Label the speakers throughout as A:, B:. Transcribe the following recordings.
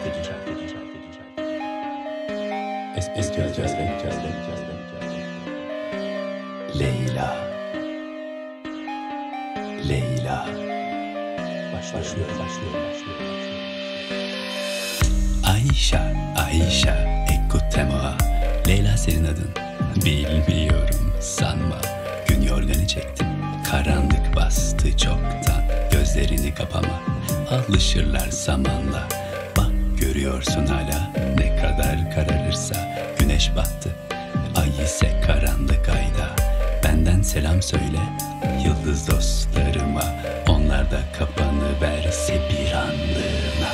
A: Eski Leyla. Leyla. Başlıyor. Ayşe, écoute-moi. Leyla senin adın. Bilmiyorum sanma. Gün yorganı çektim. Karanlık bastı çoktan. Gözlerini kapama. Alışırlar zamanla. Bak görüyorsun hala. Ne kadar kararırsa güneş battı. Ay ise karanlık ayda. Benden selam söyle yıldız dostlarıma. Onlar da kapanıverse bir anlığına.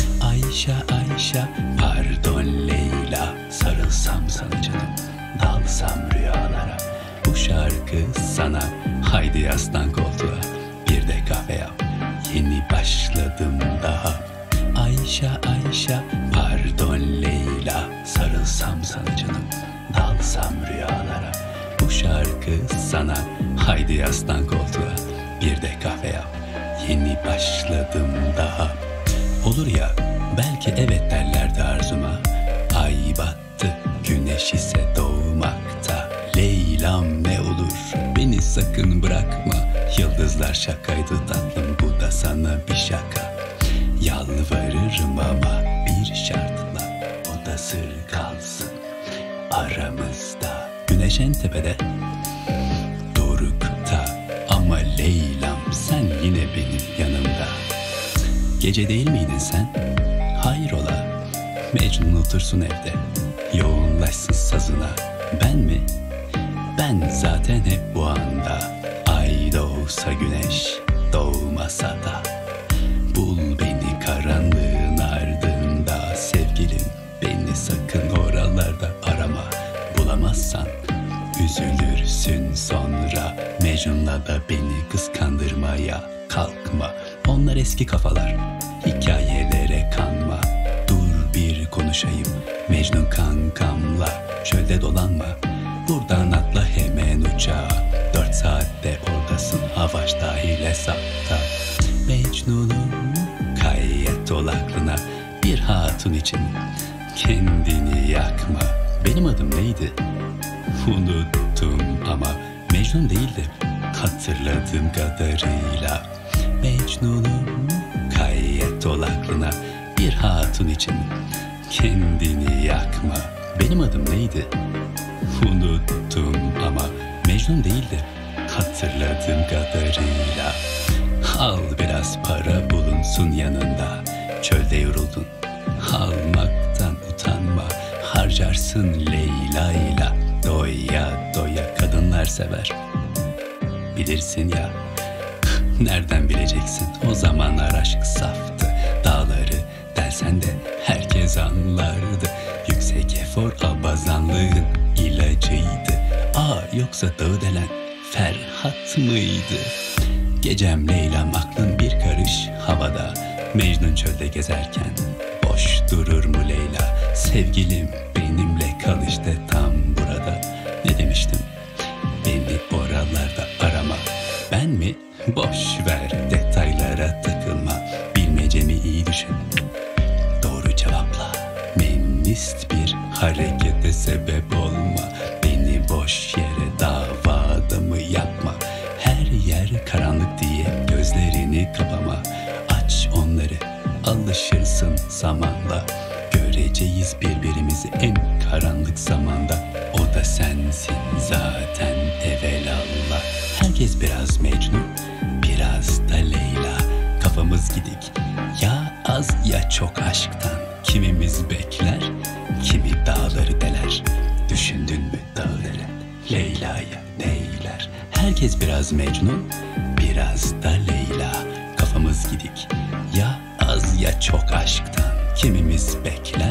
A: Ayşe, pardon Leyla. Sarılsam sana canım, dalsam rüyalara. Bu şarkı sana, haydi yaslan koltuğa. Bir de kahve yap, yeni başladım daha. Ayşe, pardon Leyla. Sarılsam sana canım, dalsam rüyalara. Bu şarkı sana, haydi yaslan koltuğa. Bir de kahve yap, yeni başladım daha. Olur ya, belki evet derlerdi arzuma. Ay battı, güneş ise doğmakta. Leylam ne olur, beni sakın bırakma. Yıldızlar şakaydı tatlım, bu da sana bir şaka. Yalvarırım ama bir şartla, o da sır kalsın aramızda. Güneş en tepede, dorukta, ama Leylam sen yine benim yanımda. Gece değil miydin sen? Hayrola? Mecnun otursun evde, yoğunlaşsın sazına. Ben mi? Ben zaten hep bu anda. Ay doğsa güneş, doğmasa da. Bul beni karanlığın ardında sevgilim. Beni sakın oralarda arama. Bulamazsan üzülürsün sonra. Mecnun'la da beni kıskandırmaya kalkma. Onlar eski kafalar, hikayelere kanma. Dur bir konuşayım Mecnun kankamla. Çölde dolanma, buradan atla hemen uçağa. 4 saatte oradasın, Havaş dahil hesapta. Mecnun'um kayyet ol aklına. Bir hatun için kendini yakma. Benim adım neydi? Unuttum ama Mecnun değildi hatırladığım kadarıyla. Mecnun'um kayyet ol aklına. Bir hatun için kendini yakma. Benim adım neydi? Unuttum ama Mecnun değildi hatırladığım kadarıyla. Al biraz para bulunsun yanında. Çölde yoruldun, almaktan utanma. Harcarsın Leyla'yla. Doya doya kadınlar sever, bilirsin ya. Nereden bileceksin, o zamanlar aşk saftı. Dağları delsen de herkes anlardı. Yüksek efor abazanlığın ilacıydı. Yoksa dağı delen Ferhat mıydı? Gecem Leyla'm, aklım bir karış havada. Mecnun çölde gezerken boş durur mu Leyla? Sevgilim benimle kal işte tam burada. Ne demiştim? Beni oralarda arama. Ben mi? Boş ver, detaylara takılma. Bilmecemi iyi düşün, doğru cevapla. Menist bir harekete sebep olma. Beni boş yere dava adamı yapma. Her yer karanlık diye gözlerini kapama. Aç onları, alışırsın zamanla. Göreceğiz birbirimizi en karanlık zamanda. O da sensin zaten evelallah. Herkes biraz Mecnun, biraz da Leyla. Kafamız gidik, ya az ya çok aşktan. Kimimiz bekler, kimi dağları deler. Düşündün mü dağı delen Leyla'ya neyler? Herkes biraz Mecnun, biraz da Leyla. Kafamız gidik, ya az ya çok aşktan. Kimimiz bekler,